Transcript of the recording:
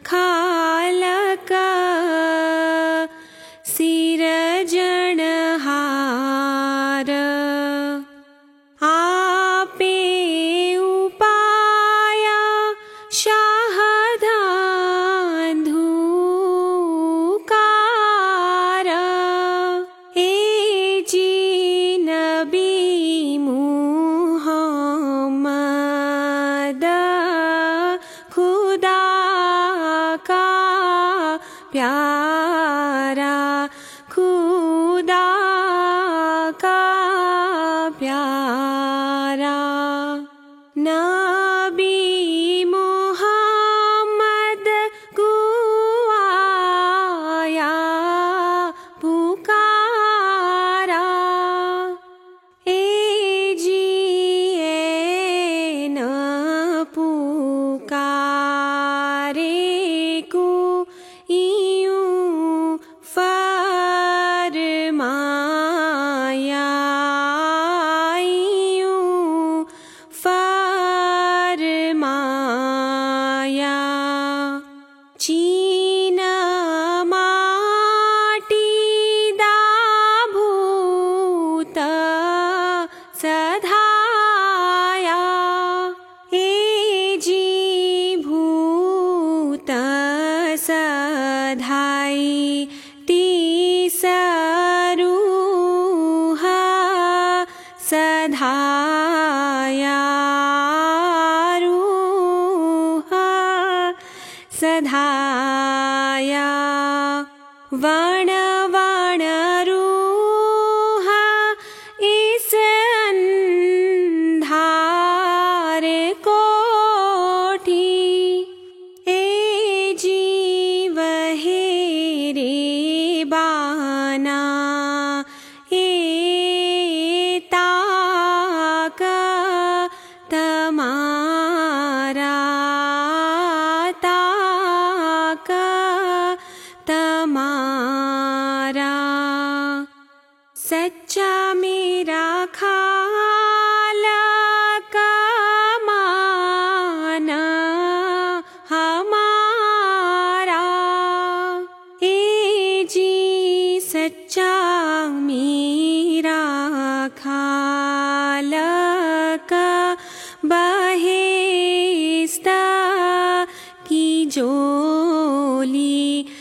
खालक सिरजनहार आपे उपाया शाहधांधुकार ए जी नबी मुहम्मद खुदा का प्यारा खुदा का प्यारा नबी मुहम्मद को आया पुकारा ए जी न पुकारे को यूं फरमाया यूं फरमाया चीन माटी दा भूत सधाया ए जी भूत सधाई तीसरूह सधाया रूह सधाया वण वण रूह इस अंधार कोठी ए जीव हेरे बाना ए ताक तमारा ताक तमारा सच्चा मेरा खालक माना हमारा ए जी सच्चा मेरा खालक बहिस्ता की जोली